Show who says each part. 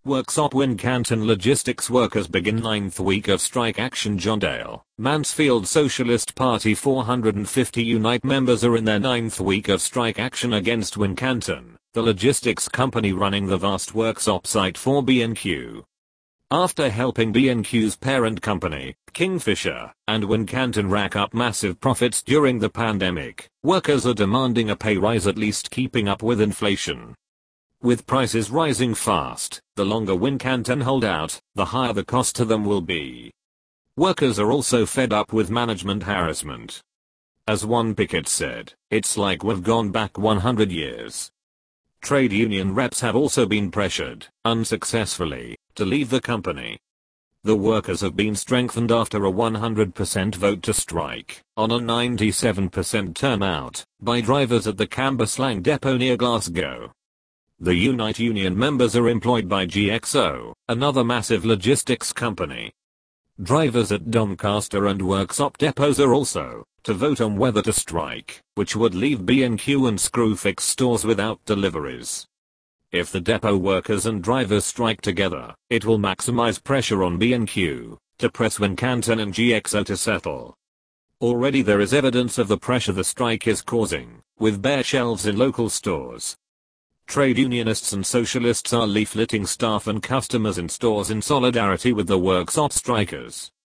Speaker 1: Worksop Wincanton Logistics workers begin ninth week of strike action. Johndale, Mansfield Socialist Party 450 Unite members are in their ninth week of strike action against Wincanton, the logistics company running the vast Worksop site for B&Q. After helping B&Q's parent company, Kingfisher, and Wincanton rack up massive profits during the pandemic, workers are demanding a pay rise at least keeping up with inflation. With prices rising fast, the longer Wincanton hold out, the higher the cost to them will be. Workers are also fed up with management harassment. As one picket said, "It's like we've gone back 100 years." Trade union reps have also been pressured, unsuccessfully, to leave the company. The workers have been strengthened after a 100% vote to strike, on a 97% turnout, by drivers at the Cambuslang depot near Glasgow. The Unite union members are employed by GXO, another massive logistics company. Drivers at Doncaster and Worksop depots are also to vote on whether to strike, which would leave B&Q and Screwfix stores without deliveries. If the depot workers and drivers strike together, it will maximize pressure on B&Q to press Wincanton and GXO to settle. Already there is evidence of the pressure the strike is causing, with bare shelves in local stores. Trade unionists and socialists are leafleting staff and customers in stores in solidarity with the Worksop strikers.